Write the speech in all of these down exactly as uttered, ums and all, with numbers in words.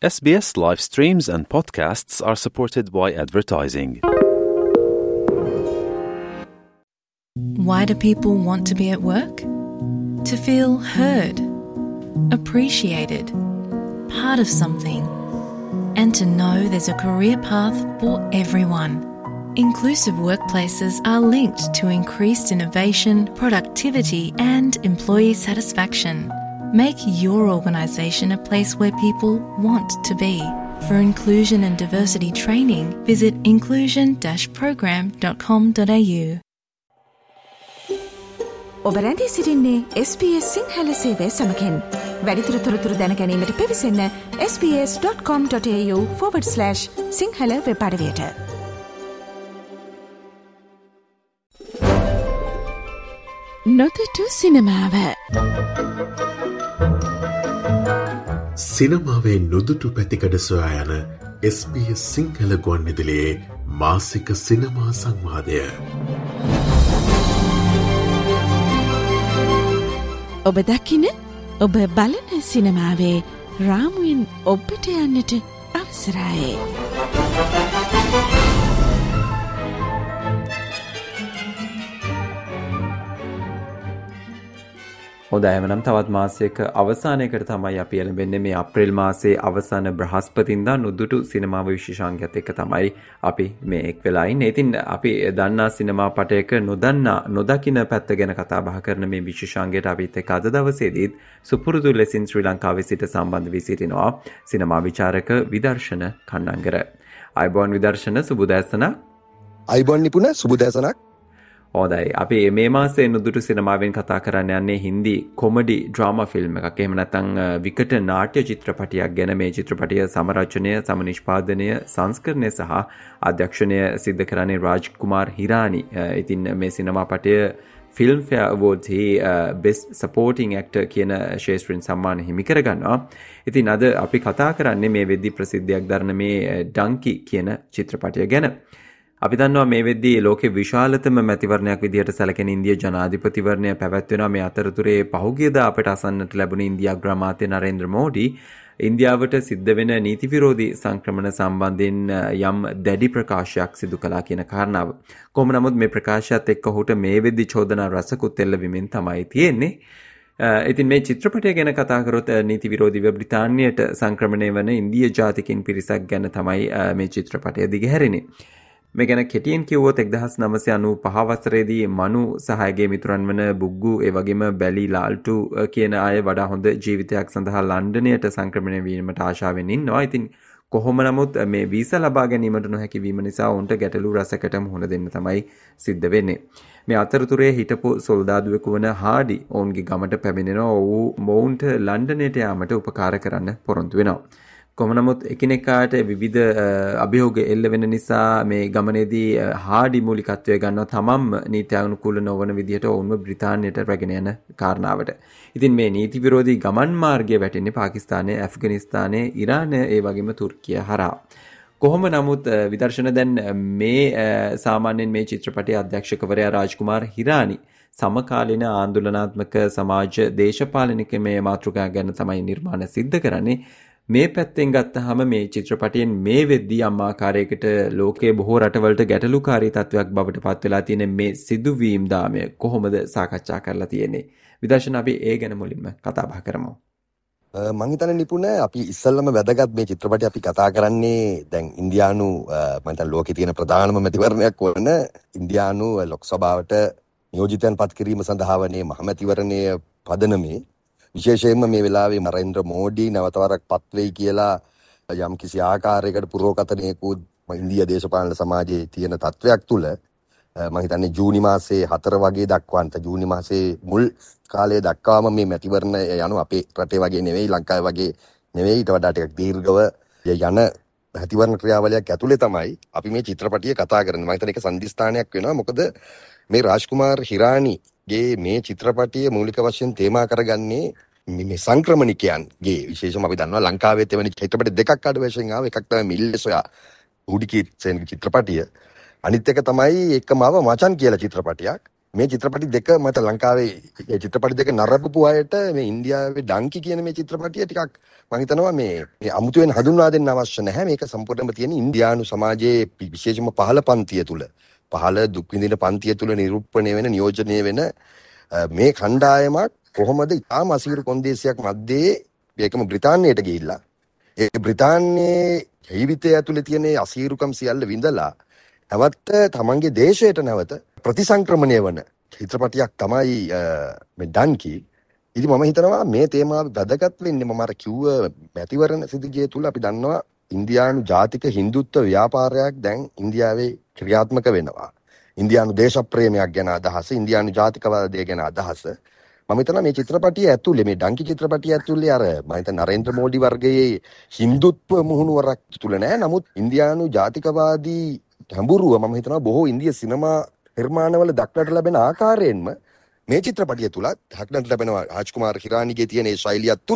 S B S live streams and podcasts are supported by advertising. Why do people want to be at work? To feel heard, appreciated, part of something, and to know there's a career path for everyone. Inclusive workplaces are linked to increased innovation, productivity, and employee satisfaction. Make your organisation a place where people want to be. For inclusion and diversity training, visit inclusion dash program dot com dot a u. ඔබ රැඳී සිටින්නේ S B S Sinhala සේවය සමගින්. වැඩිදුර තොරතුරු දැන ගැනීමට පිවිසන්න s b s dot com dot a u forward slash Sinhala web අඩවියට. නොදුටු සිනමාව. සිනමාවේ නොදුටු පැතිකඩ සොයා යන S B S සිංහල ගුවන්විදුලියේ මාසික සිනමා සංවාදය. ඔබ දකින ඔබ බලන සිනමාවේ රාමුවෙන් ඔබට යන්නට අවසරයි. හොඳයි එහෙනම් තවත් මාසයක අවසානයකට තමයි අපි එළඹෙන්නේ. මේ අප්‍රේල් මාසයේ අවසාන බ්‍රහස්පතින්දා නුදුටු සිනමාව විශේෂාංගයත් එක්ක තමයි අපි මේ එක් වෙලා ඉන්නේ. ඉතින් අපි දන්නා සිනමා පටයක නොදන්නා නොදකින පැත්ත ගැන කතා බහ කරන මේ විශේෂාංගයට අපිත් එක්ක අද දවසේදීත් සුපුරුදු ලෙසින් ශ්‍රී ලංකාවේ සිට සම්බන්ධ වී සිටිනවා සිනමා විචාරක විදර්ශන කන්නංගර. අයබෝන් විදර්ශන, සුබ උදෑසනක්. අයබෝන් නිපුණ, සුබ උදෑසනක්. හොඳයි. අපි මේ මාසයේ නුදුටු සිනමාවෙන් කතා කරන්න යන්නේ හින්දි කොමඩි ඩ්‍රාමා ෆිල්ම් එකක්. එහෙම නැත්නම් විකට නාට්‍ය චිත්‍රපටයක් ගැන. මේ චිත්‍රපටය සමරචනය, සමනිෂ්පාදනය, සංස්කරණය සහ අධ්‍යක්ෂණය සිද්ධ කරන්නේ රාජ් කුමාර් හිරානි. ඉතින් මේ සිනමාපටය ෆිල්ම්ෆෙයාර් අවෝඩ්ස්හි බෙස්ට් සපෝටිං ඇක්ටර් කියන ශේෂ්ත්‍රීන් සම්මාන හිමි කරගන්නවා. ඉතින් අද අපි කතා කරන්නේ මේ වෙද්දී ප්‍රසිද්ධියක් දරන මේ ඩංකි කියන චිත්‍රපටය ගැන. අපි දන්නවා මේ වෙද්දී ලෝකේ විශාලතම මැතිවරණයක් විදිහට සැලකෙන ඉන්දියා ජනාධිපතිවරණය පැවැත්වෙනවා. මේ අතරතුරේ පහුගියදා අපට අසන්නට ලැබුණ ඉන්දියා අග්‍රාමාත්‍ය නරේන්ද්‍ර මෝඩි ඉන්දියාවට සිද්ධ වෙන නීති විරෝධී සංක්‍රමණ සම්බන්ධයෙන් යම් දැඩි ප්‍රකාශයක් සිදු කළා කියන කාරණාව. කොහොම නමුත් මේ ප්‍රකාශයත් එක්ක ඔහුට මේ වෙද්දී චෝදනා රසකුත් එල්ලවීමෙන් තමයි තියෙන්නේ. ඉතින් මේ චිත්‍රපටය ගැන කතා කරොත් නීති විරෝධීව බ්‍රිතාන්‍යයට සංක්‍රමණය වන ඉන්දියා ජාතිකින් පිරිසක් ගැන තමයි මේ චිත්‍රපටය දිගහැරෙන්නේ. මේ ගැන කෙටියෙන් කිව්වොත් එක්දහස් නවසිය අනූපහ වසරේදී මනු සහයගේ මිතුරන් වන බුග්ගු ඒ වගේම බැලි ලාල්ටු කියන අය වඩා හොඳ ජීවිතයක් සඳහා ලන්ඩනයට සංක්‍රමණය වීමට ආශාවෙන් ඉන්නවා. ඉතින් කොහොම නමුත් මේ වීසා ලබා ගැනීමට නොහැකි වීම නිසා ඔවුන්ට ගැටලු රසකට මුහුණ දෙන්න තමයි සිද්ධ වෙන්නේ. මේ අතරතුරේ හිටපු සොල්දාදුවෙකු වන හාඩි ඔවුන්ගේ ගමට පැමිණෙනවා. ඔහු මොවුන්ට ලන්ඩනයට යාමට උපකාර කරන්න පොරොන්දු වෙනවා. කොහොම නමුත් එකිනෙකාට විවිධ අභියෝග එල්ල වෙන නිසා මේ ගමනේදී හාඩි මූලිකත්වය ගන්නවා තමන්ම නීත්‍යානුකූල නොවන විදිහට ඔවුන්ව බ්‍රිතාන්‍යයට රැගෙන යන කාරණාවට. ඉතින් මේ නීති විරෝධී ගමන් මාර්ගය වැටෙන්නේ පාකිස්තානය, ඇෆ්ගනිස්තානය, ඉරානය ඒ වගේම තුර්කිය හරහා. කොහොම නමුත් විදර්ශන දැන් මේ සාමාන්‍යයෙන් මේ චිත්‍රපටයේ අධ්‍යක්ෂකවරයා රාජ් කුමාර් හිරානි සමකාලීන ආන්දෝලනාත්මක සමාජ දේශපාලනිකමය මාතෘකා ගැන තමයි නිර්මාණ සිද්ධ කරන්නේ. මේ පැත්තෙන් ගත්තහම මේ චිත්‍රපටයෙන් මේ වෙද්දී යම් ආකාරයකට ලෝකයේ බොහෝ රටවලට ගැටලුකාරී තත්වයක් බවට පත් වෙලා තියෙන මේ සිදුවීම් දාමය කොහොමද සාකච්ඡා කරලා තියෙන්නේ? විදර්ශන අපි ඒ ගැන මුලින්ම කතා බහ කරමු. මම හිතන්නේ නිපුණ අපි ඉස්සල්ලාම වැදගත් මේ චිත්‍රපටය අපි කතා කරන්නේ දැන් ඉන්දියානු මම හිතන්නේ ලෝකේ තියෙන ප්‍රධානම මැතිවරණයක් වන ඉන්දියානු ලෝක සභාවට නියෝජිතයන් පත් කිරීම සඳහා වනේ මහමැතිවරණයේ පදනමේ විශේෂයෙන්ම මේ වෙලාවේ නරේන්ද්‍ර මෝඩි නැවතවරක් පත් වෙයි කියලා යම් කිසි ආකාරයකට පුරෝකතනයකුත් ඉන්දියා දේශපාලන සමාජයේ තියෙන තත්වයක් තුළ මම හිතන්නේ ජූනි මාසයේ හතර වගේ දක්වන්ත ජූනි මාසයේ මුල් කාලයේ දක්වාම මේ මැතිවරණ යනු අපේ රටේ වගේ නෙවෙයි, ලංකාවේ වගේ නෙවෙයි, ඊට වඩා ටිකක් දීර්ඝව යන මැතිවරණ ක්‍රියාවලියක් ඇතුලේ තමයි අපි මේ චිත්‍රපටිය කතා කරන්නේ. මම හිතන්නේ ඒක සම්දිස්ථානයක් වෙනවා. මොකද මේ රාජ් කුමාර් හිරානිගේ මේ චිත්‍රපටිය මූලික වශයෙන් තේමා කරගන්නේ මේ සංක්‍රමණිකයන්ගේ. විශේෂම අපි දන්නවා ලංකාවේ තෙවැනි චිත්‍රපට දෙකක් අඩ වශයෙන් ආව. එකක් තමයි මිල්ලසොයා හුඩිකීත්සේන්ගේ චිත්‍රපටිය. අනිත් එක තමයි එක්කම ආව මචන් කියලා චිත්‍රපටියක්. මේ චිත්‍රපටි දෙක මට ලංකාවේ මේ චිත්‍රපටි දෙක නරඹපු අයට මේ ඉන්දියාවේ ඩංකි කියන මේ චිත්‍රපටිය ටිකක් මම හිතනවා මේ මේ අමුතුවෙන් හඳුන්වා දෙන්න අවශ්‍ය නැහැ. මේක සම්පූර්ණයෙන්ම තියෙන ඉන්දියානු සමාජයේ විශේෂම පහළ පන්තිය තුල පහළ දුක් විඳින පන්තිය තුල නිරූපණය වෙන නියෝජනය වෙන මේ කණ්ඩායමක් කොහොමද ඊටාම අසීරු කොන්දේසියක් මැද්දේ ඒකම බ්‍රිතාන්‍යයට ගිහිල්ලා ඒ බ්‍රිතාන්‍යයේ ජීවිතය ඇතුලේ තියෙන අසීරුකම් සියල්ල විඳලා නැවත තමන්ගේ දේශයට නැවත ප්‍රතිසංක්‍රමණය වන චිත්‍රපටියක් තමයි මේ ඩන්කි. ඉතින් මම හිතනවා මේ තේමාව වැදගත් වෙන්නේ මම අර කිව්ව මැතිවරණ සිදුජිය තුල අපි දන්නවා ඉන්දියානු ජාතික හින්දුත්ව ව්‍යාපාරයක් දැන් ඉන්දියාවේ ක්‍රියාත්මක වෙනවා. ඉන්දියානු දේශප්‍රේමයක් ගැන අදහස, ඉන්දියානු ජාතිකවාදය ගැන අදහස. මම හිතනවා මේ චිත්‍රපටිය ඇතුලේ මේ ඩන්කි චිත්‍රපටිය ඇතුලේ අර මම හිතන නරේන්ද්‍ර මෝඩි වර්ගයේ හින්දුත්ව මුහුණුවරක් තුල නෑ. නමුත් ඉන්දියානු ජාතිකවාදී හැඹුරුව මම හිතනවා බොහෝ ඉන්දිය සිනමා නිර්මාණවල දක්නට ලැබෙන ආකාරයෙන්ම මේ චිත්‍රපටිය තුලත් දක්නට ලැබෙනවා. රාජ්කුමාර් හිරානිගේ තියෙන ඒ ශෛලියත් තුල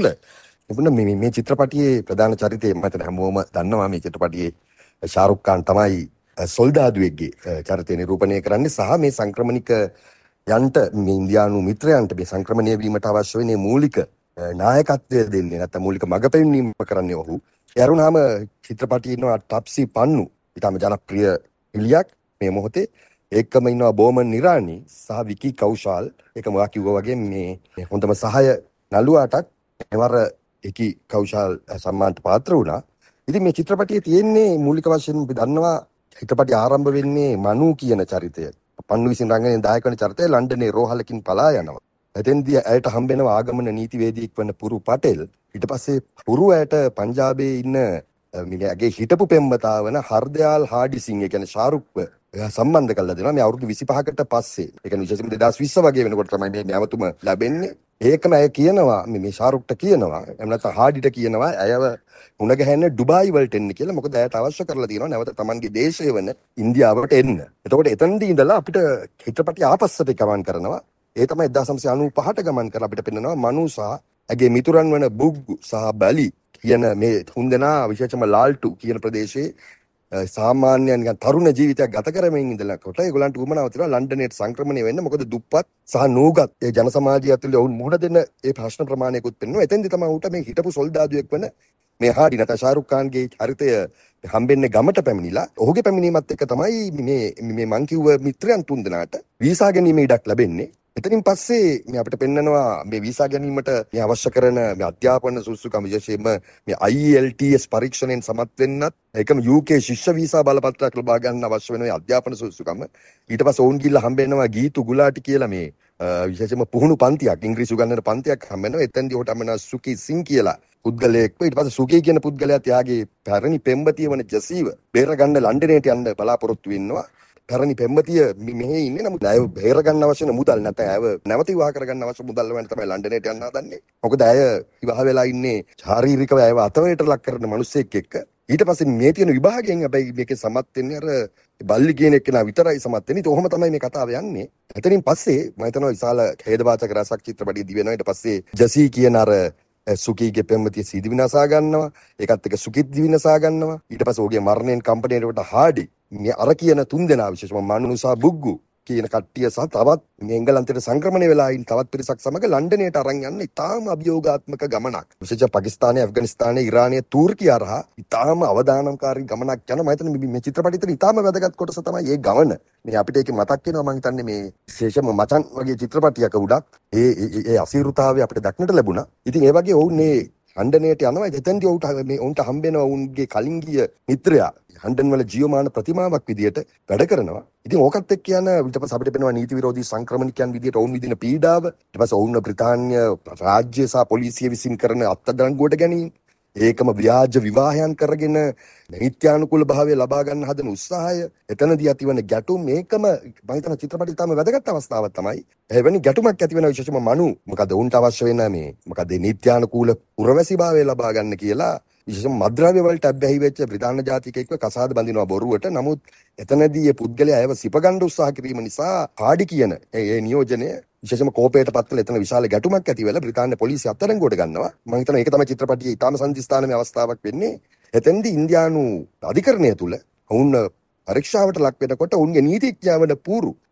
මේ මේ චිත්‍රපටියේ ප්‍රධාන චරිතය මම හිතන හැමෝම දන්නවා. මේ චිත්‍රපටියේ ශාරුක් ખાන් තමයි සොල්දාදුවෙක්ගේ චරිතය නිරූපණය කරන්නේ සහ මේ සංක්‍රමණික යන්ට මේ ඉන්දියානු මිත්‍රයන්ට මේ සංක්‍රමණය වීමට අවශ්‍ය වෙන මූලික නායකත්වය දෙන්නේ නැත්නම් මූලික මඟ පෙන්වීම කරන්නේ ඔහු. ඒ අරුණාම චිත්‍රපටියේ ඉන්නවා ටප්සි පන්නු. ඊටම ජනප්‍රිය ඉලියක් මේ මොහොතේ ඒකම ඉන්නවා බෝමන් නිරානි සහ විකි කෞශාල්. ඒකම වා කිව්වා වගේ මේ හොඳම සහාය නළුවාටත් එවර විකි කෞශාල් සම්මානට පාත්‍ර වුණා. ඉතින් මේ චිත්‍රපටියේ තියෙන්නේ මූලික වශයෙන් අපි දන්නවා චිත්‍රපටිය ආරම්භ වෙන්නේ මනු කියන චරිතය. පන්නු විසින් රංගනයෙන් දායක වන චරිතය ලන්ඩනයේ රෝහලකින් පලා යනවා. එතෙන්දී ඇයට හම්බෙනවා ආගමන නීතිවේදියෙක් වන පුරු පටෙල්. ඊට පස්සේ පුරු ඇයට පංජාබයේ ඉන්න මිනිහගේ හිටපු පෙම්වතා වන හර්දයාල් හාඩි සිං ඒ කියන්නේ ශාරුක්ව සම්බන්ධ කරලා දෙනවා. මේ අවුරුදු විසිපහකට පස්සේ ඒ කියන්නේ විශේෂයෙන්ම දෙදාස් විස්ස වගේ වෙනකොට තමයි මේ නැවතුම ලැබෙන්නේ. ඒකම ඇය කියනවා මේ ශාරුක්ට කියනවා එහෙම නැත්නම් හාඩිට කියනවා ඇයව මුණ ගැහෙන්න ඩුබායි වලට එන්න කියලා. මොකද ඇයට අවශ්‍ය කරලා තියෙනවා නැවත තමන්ගේ දේශය වන ඉන්දියාවට එන්න. එතකොට එතනදී ඉඳලා අපිට චිත්‍රපටිය ආපස්සට ගමන් කරනවා. ඒ තමයි එක්දාස් නවසිය අනූපහට ගමන් කරලා අපිට පෙන්නනවා මනු සහ ඇගේ මිතුරන් වන බුග්ගු සහ බලි කියන මේ තුන්දෙනා විශේෂම ලාල්ටු කියන ප්‍රදේශයේ සාමාන්‍ය නිකන් තරුණ ජීවිතයක් ගත කරමින් ඉඳලා කොට ඒගොල්ලන්ට උවමනාව තිබුණා ලන්ඩනයට සංක්‍රමණය වෙන්න. මොකද දුප්පත් සහ නූගත් ඒ ජන සමාජය ඇතුළේ වුන් මුහුණ දෙන ඒ ප්‍රශ්න ප්‍රමාණයකුත් පෙන්වනවා. එතෙන්දී තමයි උට මේ හිටපු සොල්දාදුවෙක් වන මේ හාඩි නැත්නම් ශාරුක් ખાන්ගේ චරිතය හම්බෙන්නේ ගමට පැමිණිලා. ඔහුගේ පැමිණීමත් එක්ක තමයි මේ මේ මං කිව්ව මිත්‍රයන් තුන්දෙනාට වීසා ගැනීම ඉඩක් ලැබෙන්නේ. එතනින් පස්සේ මේ අපිට පෙන්නනවා මේ වීසා ගැනීමට මේ අවශ්‍ය කරන මේ අධ්‍යාපන සුසුකම් විශේෂයෙන්ම මේ I E L T S පරීක්ෂණයෙන් සමත් වෙන්නත් ඒකම U K ශිෂ්‍ය වීසා බලපත්‍රයක් ලබා ගන්න අවශ්‍ය වෙන මේ අධ්‍යාපන සුසුකම්. ඊට පස්සේ ඔවුන් ගිහිල්ලා හම්බෙනවා ගීතු ගුලාටි කියලා මේ විශේෂයෙන්ම පුහුණු පන්තියක් ඉංග්‍රීසි උගන්වන පන්තියක් හම්බෙනවා. එතෙන්දී ඔහුට හම්බෙනවා සුකි සිං කියලා පුද්ගලයෙක්ව. ඊට පස්සේ සුකි කියන පුද්ගලයා එයාගේ පැරණි පෙම්වතිය වන ජසීව බේර ගන්න ලන්ඩනයට යන්න බලාපොරොත්තු වෙනවා. පැරණි පෙම්වතිය මෙහි ඉන්නේ. නමුත් ඇය බේර ගන්න අවශ්‍ය මුදල් නැත්නම් ඇයව නැවත විවාහ කර ගන්න අවශ්‍ය මුදල් වලින් තමයි ලන්ඩනයට යන්න හදන්නේ. මොකද ඇය විවාහ වෙලා ඉන්නේ ශාරීරිකව ඇයව අතවයට ලක් කරන මිනිසෙක් එක්ක. ඊට පස්සේ මේ තියෙන විභාගයෙන් හැබැයි මේකේ සමත් වෙන්නේ අර බල්ලි කියන එක්කෙනා විතරයි සමත් වෙන්නේ. ඒක ඔහොම තමයි මේ කතාව යන්නේ. එතනින් පස්සේ මම හිතනවා විශාල ඛේදවාචක රසක් චිත්‍රපටිය දිවෙනවා. ඊට පස්සේ ජසී කියන අර සුකීගේ පෙම්වතිය සීදි විනාසා ගන්නවා. ඒකත් එක්ක සුකිත් දි විනාසා ගන්නවා. ඊට පස්සේ ඔහුගේ මරණයෙන් කම්පැනියට හාඩි මේ අර කියන තුන් දෙනා විශේෂම මනු සහ බුග්ගු කියන කට්ටිය සහ තවත් මේ එංගලන්තයට සංක්‍රමණය වෙලා ඉන්න තවත් පිරිසක් සමග ලන්ඩනයට අරන් යන්න ඉතාම අභියෝගාත්මක ගමනක්. විශේෂයෙන් පාකිස්තානය, ඇෆ්ගනිස්තානය, ඉරානය, තූර්කිය හරහා ඉතාම අවදානම්කාරී ගමනක් යන මම හිතන්නේ මේ චිත්‍රපටයේ තියෙන ඉතාම වැදගත් කොටස තමයි මේ ගමන. මේ අපිට ඒක මතක් වෙනවා මම හිතන්නේ මේ විශේෂම මචන් වගේ චිත්‍රපටියක උඩක් ඒ ඒ අසීරුතාවය අපිට දක්නට ලැබුණා. ඉතින් ඒ වගේ ඔවුන් මේ ලන්ඩනයට යනවා. එතෙන්දී ඔවුන්ට මේ ඔවුන්ට හම්බෙනවා ඔවුන්ගේ කලින් ගිය මිත්‍රයා ලන්ඩන් වල ජීවමාන ප්‍රතිමාවක් විදියට වැඩ කරනවා. ඉතින් ඕකත් එක්ක යන ඊට පස්සේ අපිට පෙනෙනවා නීති විරෝධී සංක්‍රමණිකයන් විදියට ඔවුන් විදින පීඩාව. ඊට පස්සේ ඔවුන් බ්‍රිතාන්‍ය රාජ්‍ය සහ පොලිසිය විසින් කරන අත්අඩංගුවට ගැනීම. ඒකම ව්‍යාජ විවාහයන් කරගෙන නීත්‍යානුකූල භාවය ලබා ගන්න හදන උත්සාහය. එතනදී ඇතිවන ගැටුම් මේකම මම හිතන චිත්‍රපටයේ තමයි වැදගත් අවස්ථාවක් තමයි. එවැනි ගැටුමක් ඇති වෙන විශේෂම මනු මොකද උන්ට අවශ්‍ය වෙන මේ මොකද නීත්‍යානුකූල පුරවැසිභාවය ලබා ගන්න කියලා විශේෂම මද්ද්‍රව්‍ය වලට අබ්බැහි වෙච්ච බ්‍රිතාන්‍ය ජාතිකයෙක්ව කසාද බඳිනවා බොරුවට. නමුත් එතනදී මේ පුද්ගලයා අයව සිපගන්න උත්සාහ කිරීම නිසා හාඩි කියන ඒ නියෝජනය විශේෂම කෝපයට පත්වලා එතන විශාල ගැටුමක් ඇති වෙලා බ්‍රිතාන්‍ය පොලිසිය අත්අඩංගුවට ගන්නවා. මම හිතනවා ඒක තමයි චිත්‍රපටයේ ඊටාම සංදිස්ථානමය අවස්ථාවක් වෙන්නේ. එතෙන්දී ඉන්දියානු අධිකරණය තුල වුන් පරීක්ෂාවට ලක් වෙනකොට උන්ගේ නීතිඥයවන පූරු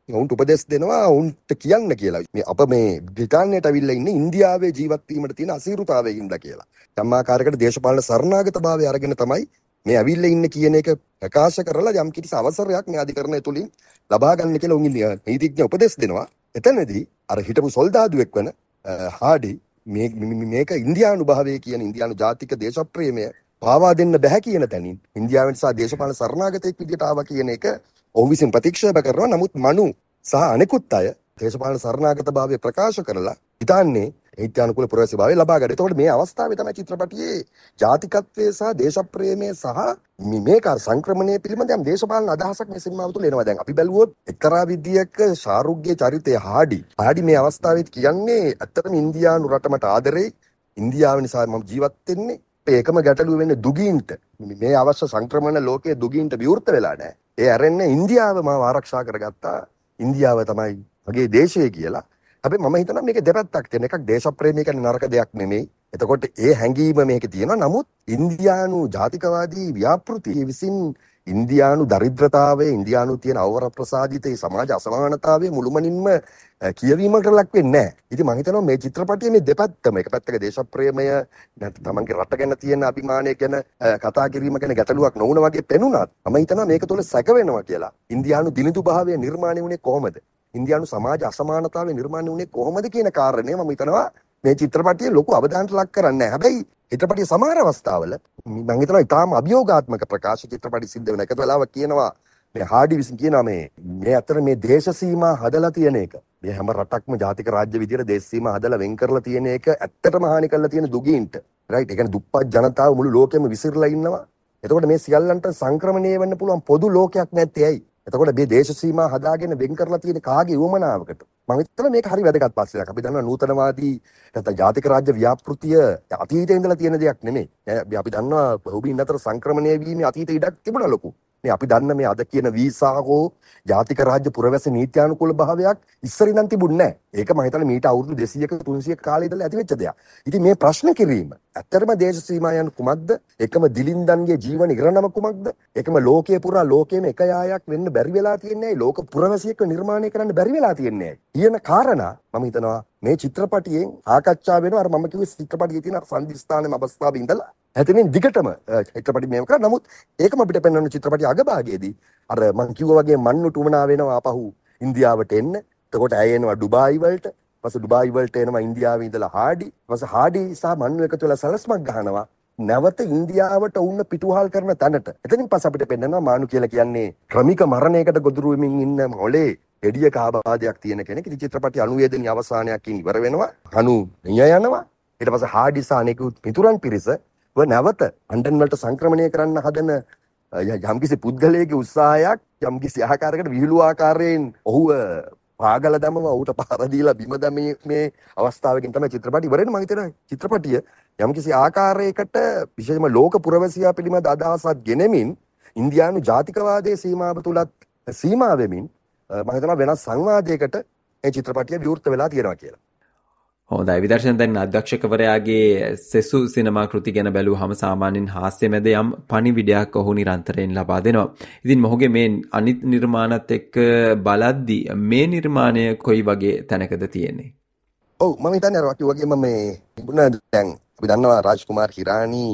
ඔවුන්ට උපදෙස් දෙනවා ඔවුන්ට කියන්න කියලා. මේ අප මේ බ්‍රිතාන්‍යයට අවිල්ලා ඉන්නේ ඉන්දියාවේ ජීවත් වීමට තියෙන අසීරුතාවයෙන් ඉඳලා කියලා. සම්මාකාරයකට දේශපාලන සරණාගතභාවය අරගෙන තමයි මේ අවිල්ලා ඉන්නේ කියන එක ප්‍රකාශ කරලා යම් කිසි අවසරයක් මේ අධිකරණය තුලින් ලබා ගන්න කියලා උන් නීතිඥ උපදෙස් දෙනවා. එතනදී අර හිටපු සොල්දාදුවෙක් වන හාඩි මේ මේක ඉන්දියානු භාවයේ කියන ඉන්දියානු ජාතික දේශප්‍රේමය පාවා දෙන්න බෑ කියන තැනින් ඉන්දියාවෙන් සහ දේශපාලන සරණාගතයෙක් විදිහට ආවා කියන එක ඔහු විසින් ප්‍රතික්ෂේප කරනවා. නමුත් මනු සහ අනෙකුත් අය දේශපාලන සරණාගතභාවය ප්‍රකාශ කරලා හිතන්නේ නීත්‍යානුකූල පුරවැසිභාවය ලබා ගන්න. එතකොට මේ අවස්ථාවේ තමයි චිත්‍රපටියේ ජාතිකත්වයේ සහ දේශප්‍රේමයේ සහ මේ කාර සංක්‍රමණය පිළිබඳ යම් දේශපාලන අදහසක් මේ සිනමාව තුළ එනවා. දැන් අපි බැලුවොත් එක්තරා විදියක ශාරුක්ගේ චරිතය හාඩි. හාඩි මේ අවස්ථාවේත් කියන්නේ ඇත්තටම ඉන්දියානු රටමට ආදරේ. ඉන්දියාව නිසා මම ජීවත් වෙන්නේ. ඒකම ගැටලුව වෙන්නේ දුගීන්ට. මේ අවශ්‍ය සංක්‍රමණ ලෝකයේ දුගීන්ට විවෘත වෙලා නැහැ. ඒ ඇරෙන්නේ ඉන්දියාව මාව ආරක්ෂා කරගත්තා. ඉන්දියාව තමයි මගේ දේශය කියලා. හැබැයි මම හිතනවා මේකේ දෙපැත්තක් තියෙන. එකක් දේශප්‍රේමය කියන්නේ නරක දෙයක් නෙමෙයි. එතකොට ඒ හැඟීම මේකේ තියෙනවා. නමුත් ඉන්දියානු ජාතිකවාදී ව්‍යාපෘතිය විසින් ඉන්දියානු දරිද්‍රතාවය, ඉන්දියානු තියෙන අවරප්‍රසාදිත සමාජ අසමානතාවය මුළුමනින්ම කියවීමකට ලක් වෙන්නේ නැහැ. ඉතින් මම හිතනවා මේ චිත්‍රපටයේ මේ දෙපැත්තම එක පැත්තක දේශප්‍රේමය නැත්නම් තමන්ගේ රට ගැන තියෙන අභිමානය ගැන කතා කිරීම ගැන ගැටලුවක් නොවුන වගේ පෙනුනත් මම හිතනවා මේක තුළ සැක වෙනවා කියලා. ඉන්දියානු දිලිඳු භාවය නිර්මාණය වුණේ කොහොමද? ඉන්දියානු සමාජ අසමානතාවය නිර්මාණය වුණේ කොහොමද කියන කාරණේ මම හිතනවා මේ චිත්‍රපටියේ ලොකු අවධානයට ලක් කරන්නේ නැහැ. හැබැයි චිත්‍රපටියේ සමහර අවස්ථාවල මම හිතනවා ඊටාම අභියෝගාත්මක ප්‍රකාශ චිත්‍රපටි සිද්ධ වෙන එකතු වෙලාවක් කියනවා මේ හාඩි විසින් කියනවා මේ මේ අතර මේ දේශ සීමා හදලා තියෙන එක. මේ හැම රටක්ම ජාතික රාජ්‍ය විදියට දේශ සීමා හදලා වෙන් කරලා තියෙන එක ඇත්තටම හානි කරලා තියෙන දුගීන්ට. රයිට්. ඒ කියන්නේ දුප්පත් ජනතාව මුළු ලෝකෙම විසිරලා ඉන්නවා. එතකොට මේ සියල්ලන්ට සංක්‍රමණය වෙන්න පුළුවන් පොදු ලෝකයක් නැත්තේ ඇයි? එතකොට මේ දේශ සීමා හදාගෙන වෙන් කරලා තියෙන කාගේ උවමනාවකට? මම හිතනවා මේක හරි වැදගත් පස්සෙක්. අපි දන්නවා නූතනවාදී නැත්නම් ජාතික රාජ්‍ය ව්‍යාපෘතිය අතීතයේ ඉඳලා තියෙන දෙයක් නෙමෙයි. අපි දන්නවා බහුබීන් අතර සංක්‍රමණය වීමේ අතීත ඉඩක් තිබුණා ලොකු. මේ අපි දන්න මේ අද කියන වීසා හෝ ජාතික රාජ්‍ය පුරවැසි නීත්‍යානුකූල භාවයක් ඉස්සර ඉඳන් තිබුණේ නැහැ. ඒක මම හිතන්නේ මීට අවුරුදු දෙසීයක තුන්සීයක කාලේ ඉඳලා ඇති වෙච්ච දෙයක්. ඉතින් මේ ප්‍රශ්න කිරීම ඇත්තටම දේශ සීමා යන කුමක්ද? එකම දිලින්දන්ගේ ජීවන ඉරණම කුමක්ද? එකම ලෝකයේ පුරා ලෝකයේම එක යායක් වෙන්න බැරි වෙලා තියන්නේ ඇයි? ලෝක පුරවැසියෙක් නිර්මාණය කරන්න බැරි වෙලා තියන්නේ ඇයි? කියන කාරණා මම හිතනවා මේ චිත්‍රපටියෙන් ආකච්ඡා වෙනවා. අර මම කිව්වේ චිත්‍රපටියේ තියෙන සංදිස්ථානයේ අවස්ථාවේ ඉඳලා ඇතනින් දිගටම චිත්‍රපටි මේව කරා. නමුත් ඒකම අපිට පෙන්වන චිත්‍රපටි අගභාගයේදී අර මම කිව්වා වගේ මන්නුට උමනා වෙනවා ආපහු ඉන්දියාවට එන්න. එතකොට ඇය එනවා ඩුබායි වලට. ඊපස්සේ ඩුබායි වලට එනවා ඉන්දියාවේ ඉඳලා හාඩි. ඊපස්සේ හාඩි සහ මන්නු එකතු වෙලා සලස්මක් ගහනවා. නැවත ඉන්දියාවට උන්න පිටුහල් කරන තැනට. එතනින් පස්සේ අපිට පෙන්වනවා මානු කියලා කියන්නේ ක්‍රමික මරණයකට ගොදුරු වෙමින් ඉන්න මොලේ ගෙඩිය කාබාදයක් තියෙන කෙනෙක්. ඉතින් චිත්‍රපටි අනූ වෙනි අවසානයකින් ඉවර වෙනවා. අනු නිය යනවා. ඊට පස්සේ හාඩි සහ අනෙකුත් මිතුරන් පිරිස නැවත අන්ඩන් වලට සංක්‍රමණය කරන්න හදන යම්කිසි පුද්ගලයෙකුගේ උත්සාහයක් යම්කිසි ආකාරයකට විහිළු ආකාරයෙන් ඔහුව පාගල දමව ඔහුට පාර දීලා බිම දැමීමේ මේ අවස්ථාවකින් තමයි චිත්‍රපටි ඉවර වෙන්නේ. මම හිතනවා චිත්‍රපටිය යම්කිසි ආකාරයකට විශේෂයෙන්ම ලෝක පුරවැසියා පිළිබඳ අදහසක් ගෙනෙමින් ඉන්දියානු ජාතිකවාදයේ සීමාව තුලත් සීමා වෙමින් මම හිතනවා වෙනස් සංවාදයකට මේ චිත්‍රපටිය විවෘත වෙලා තියෙනවා කියලා. හොඳයි. විදර්ශන දැන් අධ්‍යක්ෂකවරයාගේ සෙසු සිනමා කෘති ගැන බැලුවහම සාමාන්‍යයෙන් හාස්‍ය මැද යම් පණිවිඩයක් ඔහු නිරන්තරයෙන් ලබා දෙනවා. ඉතින් මොහුගේ මේ අනිත් නිර්මාණත් එක්ක බලද්දී මේ නිර්මාණය කොයි වගේ තැනකද තියෙන්නේ? ඔව් මම හිතන්නේ අර වගේ මේ තිබුණ දැන් අපි දන්නවා රාජ්කුමාර් හිරානි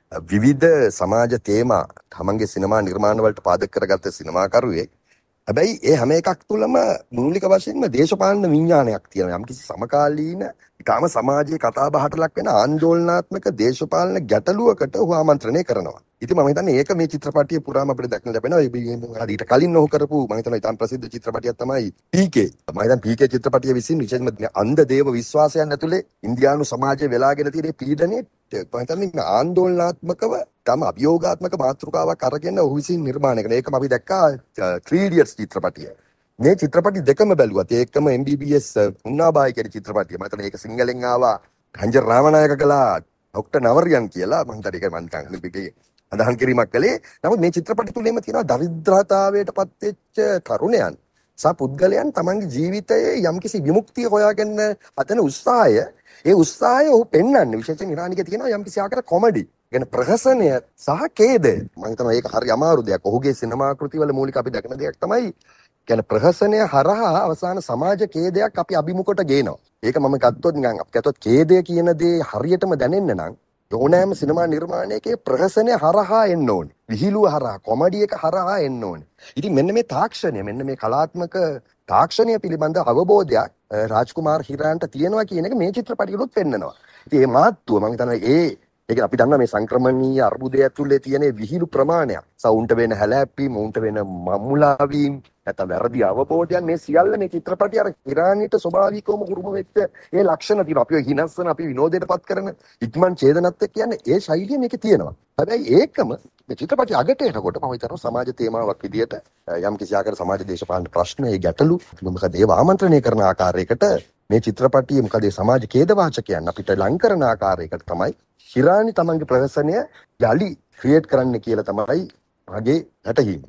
විවිධ සමාජ තේමා තමන්ගේ සිනමා නිර්මාණ වලට පාදක කරගත්ත සිනමාකරුවෙක්. හැබැයි ඒ හැම එකක් තුළම මූලික වශයෙන්ම දේශපාලන විඥානයක් තියෙනවා. යම්කිසි සමකාලීන ඊටාම සමාජයේ කතා බහට ලක් වෙන ආందోලනාත්මක දේශපාලන ගැටලුවකට ඔහු ආමන්ත්‍රණය කරනවා. ඉතින් මම හිතන්නේ ඒක මේ චිත්‍රපටිය පුරාම අපිට දක්න ලැබෙනවා. ඊට කලින් ඔහු කරපු මම හිතනවා ඊටාම ප්‍රසිද්ධ චිත්‍රපටියක් තමයි පී කේ. මම හිතන්නේ පී කේ චිත්‍රපටිය විසින් විශේෂයෙන්ම අන්ධ දේව විශ්වාසයන් ඇතුලේ ඉන්දියානු සමාජයේ වෙලාගෙන තියෙන පීඩනයේ මම හිතන්නේ ආందోලනාත්මකව තම අභියෝගාත්මක මාතෘකාවක් අරගෙන ඔහු විසින් නිර්මාණය කරන ඒකම අපි දැක්කා ත්‍රී ඉඩියට්ස් චිත්‍රපටිය. මේ චිත්‍රපටි දෙකම බැලුවත් ඒකම එම් බී බී එස් උන්නාබායි කියන චිත්‍රපටිය. මම හිතන්නේ ඒක සිංහලෙන් ආවා රංජන් රාමනායක කළා ડોක්ටර් නවරියන් කියලා. මම හිතන්නේ ඒක මම හිතන්නේ අදහන් කිරීමක් කළේ. නමුත් මේ චිත්‍රපටි තුලේම තියෙනවා දරිද්‍රතාවයට පත් වෙච්ච තරුණයන් සහ පුද්ගලයන් තමන්ගේ ජීවිතයේ යම්කිසි විමුක්තිය හොයාගන්න හදන උත්සාහය. ඒ උත්සාහය ඔහු පෙන්වන්නේ විශේෂයෙන් ඉරානිකේ තියෙනවා යම්කිසි ආකාර කොමඩි. ගැන ප්‍රහසනය සහ ඛේදය. මම හිතනවා ඒක හරි අමාරු දෙයක්. ඔහුගේ සිනමා කෘතිවල මූලික අපි දකින දෙයක් තමයි කියන්නේ ප්‍රහසනය හරහා අවසාන සමාජ ඛේදයක් අපි අභිමුඛට ගේනවා. ඒක මම ගත්තොත් නිකන් අපි ගත්තොත් ඛේදය කියන දේ හරියටම දැනෙන්න නම් ඕනෑම සිනමා නිර්මාණයකේ ප්‍රහසනය හරහා එන්න ඕනේ. විහිළුව හරහා, කොමඩි එක හරහා එන්න ඕනේ. ඉතින් මෙන්න මේ තාක්ෂණය, මෙන්න මේ කලාත්මක තාක්ෂණය පිළිබඳ අවබෝධයක් රාජ්කුමාර් හිරාන්ට තියෙනවා කියන එක මේ චිත්‍රපටිවලුත් පෙන්නනවා. ඉතින් මේ මාත්තුව මම හිතනවා ඒ ඒක අපි දන්නවා මේ සංක්‍රමණීය අර්බුදය ඇතුලේ තියෙන විහිළු ප්‍රමාණයක්. සවුන්ට වෙන හැලැප්පීම්, උන්ට වෙන මම්මුලා වීම, නැත්නම් වැරදි අවබෝධයන් මේ සියල්ල මේ චිත්‍රපටය අර හිරාන්ට ස්වභාවිකවම හුරුම වෙච්ච ඒ ලක්ෂණ තියෙනවා. අපි හිනස්සන, අපි විනෝදයටපත් කරන ඉක්මන් ඡේදනත් එක්ක කියන්නේ ඒ ශෛලිය මේකේ තියෙනවා. හැබැයි ඒකම මේ චිත්‍රපටය අගට එනකොට මම හිතනවා සමාජ තේමාවක් විදියට යම් කිසි ආකාර සමාජ දේශපාලන ප්‍රශ්න, ඒ ගැටලු මොකද ඒව ආමන්ත්‍රණය කරන ආකාරයකට මේ චිත්‍රපටියේ මොකද ඒ සමාජ ඛේදවාචකයන් අපිට ලං කරන ආකාරයකට තමයි හිරානි තමන්ගේ ප්‍රවසනය යලි ක්‍රියේට් කරන්න කියලා තමයි මගේ හැටහීම.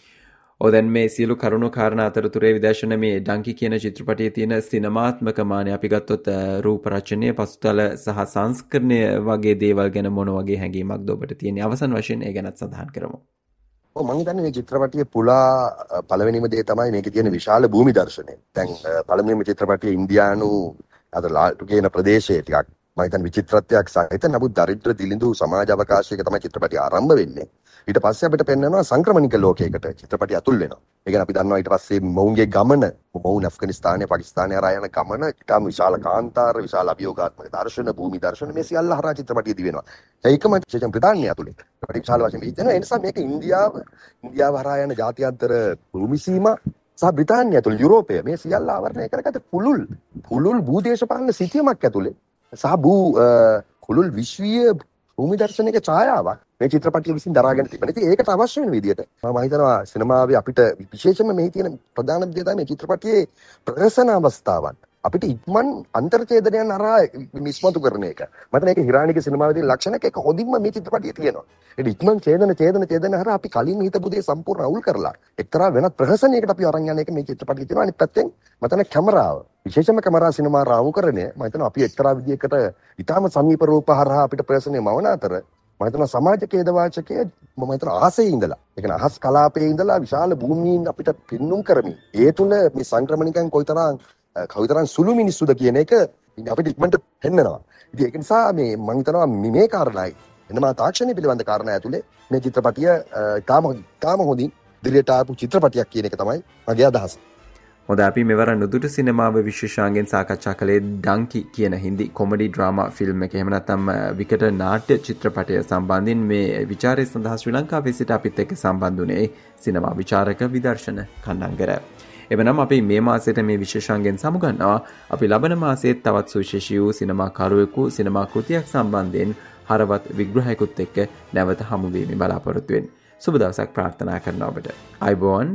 ඔව් දැන් මේ සියලු කරුණු කාරණා අතරතුරේ විදර්ශන මේ ඩංකි කියන චිත්‍රපටයේ තියෙන සිනමාත්මක මානය අපි ගත්තොත් රූප රචනය, පසුතල සහ සංස්කරණය වගේ දේවල් ගැන මොන වගේ හැඟීමක්ද ඔබට තියෙන්නේ? අවසන් වශයෙන් ඒ ගැනත් සඳහන් කරමු. ඔව් මම හිතන්නේ මේ චිත්‍රපටියේ පුලා පළවෙනිම දේ තමයි මේකේ තියෙන විශාල භූමි දර්ශනය. දැන් පළමුවෙනි චිත්‍රපටියේ ඉන්දියානු අද ලාල්ටු කියන ප්‍රදේශයේ ටිකක් මම හිතන්නේ විචිත්‍රත්වයක් සහිත නමුත් දරිද්‍ර දිලිඳු සමාජ අවකාශයක තමයි චිත්‍රපටිය ආරම්භ වෙන්නේ. ඊට පස්සේ අපිට පෙන්වනවා සංක්‍රමණික ලෝකයකට චිත්‍රපටිය අතුල් වෙනවා. ඒ කියන්නේ අපි දන්නවා ඊට පස්සේ මොවුන්ගේ ගමන, මොවුන් ඇෆ්ගනිස්තානය, පාකිස්තානය හරහා යන ගමන, ඊටම විශාල කාන්තාර, විශාල අභියෝගාත්මක දර්ශන, භූමි දර්ශන මේ සියල්ල හරහා චිත්‍රපටිය දිවෙනවා. ඒකම චේතන බ්‍රිතාන්‍ය ඇතුලේ. චිත්‍රපටිය විශාල වශයෙන් විහිදෙනවා. ඒ නිසා මේක ඉන්දියාව, ඉන්දියාව හරහා යන ජාත්‍යන්තර භූමි සීමා සහ බ්‍රිතාන්‍ය ඇතුළේ යුරෝපය මේ සියල්ල ආවරණය කරගත්ත පුළුල් පුළුල් භූදේශපාලන සිතියමක් ඇතුලේ සහ භූ කුළුල් විශ්වීය භූමි දර්ශනයක ඡායාවක් මේ චිත්‍රපටිය විසින් දරාගෙන තිබෙනවා. ඉතින් ඒකට අවශ්‍ය වෙන විදිහට මම හිතනවා සිනමාවේ අපිට විශේෂයෙන්ම මේ තියෙන ප්‍රධාන දේ තමයි මේ චිත්‍රපටියේ ප්‍රදර්ශන අවස්ථාවන් අපිට ඉක්මන් අන්තර්ඡේදනයන් හරහා මිස්මතු කරන එක. මට මේක හිරානිගේ සිනමාවේ තියෙන ලක්ෂණයක් ඒක හොඳින්ම මේ චිත්‍රපටියේ තියෙනවා. ඒ ඉක්මන් ඡේදන ඡේදන ඡේදන හරහා අපි කලින් හිතපු දේ සම්පූර්ණ අවුල් කරලා එක්තරා වෙනත් ප්‍රහසනයකට අපි අරන් යන එක මේ චිත්‍රපටියේ තියෙනවා. අනිත් පැත්තෙන් මතන කැමරාව විශේෂම කැමරා සිනමා රාමුකරණය මම හිතනවා අපි එක්තරා විදියකට ඊටාම සමීප රූප හරහා අපිට ප්‍රදර්ශනය මවන අතර මම හිතනවා සමාජ ඛේදවාචකයේ මම හිතනවා ආසයේ ඉඳලා ඒ කියන්නේ අහස් කලාපයේ ඉඳලා විශාල භූමීන් අපිට පින්නුම් කරමින් ඒ තුල මේ සංක්‍රමණිකයන් කොයිතරම් කවිතරම් සුළු මිනිස්සුද කියන එක අපිට ඉක්මනට පෙන්නනවා. ඉතින් ඒක නිසා මේ මම හිතනවා මේ කාරණායි එනම තාක්ෂණය පිළිබඳ කාරණා ඇතුලේ මේ චිත්‍රපටිය තාම තාම හොඳින් දිලියට ආපු චිත්‍රපටියක් කියන එක තමයි මගේ අදහස. හොඳ අපි මෙවර නුදුටු සිනමාව විශේෂාංගෙන් සාකච්ඡා කළේ ඩංකි කියන හින්දි කොමඩි ඩ්‍රාමා ෆිල්ම් එක. එහෙම නැත්නම් විකට නාට්‍ය චිත්‍රපටය සම්බන්ධයෙන් මේ විචාරය සඳහා ශ්‍රී ලංකාවේ සිට අපිත් එක්ක සම්බන්ධ වුණේ සිනමා විචාරක විදර්ශන කණ්ඩංගර. එවනම් අපි මේ මාසයට මේ විශේෂාංගෙන් සමුගන්නවා. අපි ලබන මාසයේ තවත් සුවිශේෂී වූ සිනමාකරුවෙකු සිනමා කෘතියක් සම්බන්ධයෙන් හරවත් විග්‍රහයකුත් එක්ක නැවත හමු වීමේ බලාපොරොත්තු වෙන්න. සුබ දවසක් ප්‍රාර්ථනා කරනවා ඔබට. අයබෝන්.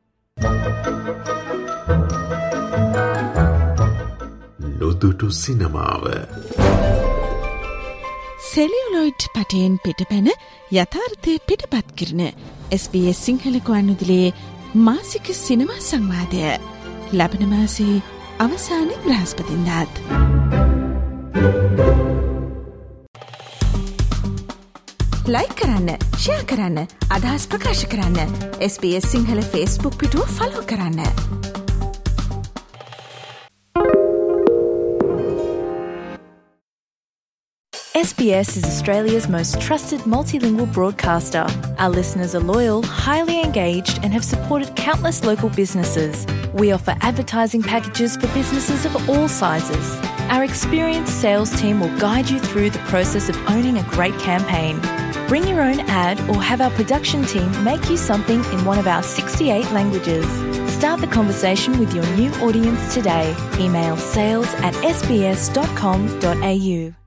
නොදුටු සිනමාව සෙලියුලොයිඩ් පටයෙන් පිටපැන යථාර්ථය පිටපත් කරන එස් බී එස් සිංහල ගුවන්විදුලියේ මාසික සිනමා සංවාදය ලබන මාසේ අවසාන බ්‍රහස්පතින්දාත් ලයික් කරන්න, ෂෙයා කරන්න, අදහස් ප්‍රකාශ කරන්න S B S Sinhala Facebook පිටුව ෆලෝ කරන්න. S B S is Australia's most trusted multilingual broadcaster. Our listeners are loyal, highly engaged, and have supported countless local businesses. We offer advertising packages for businesses of all sizes. Our experienced sales team will guide you through the process of owning a great campaign. Bring your own ad or have our production team make you something in one of our sixty-eight languages. Start the conversation with your new audience today. Email sales at s b s dot com dot a u.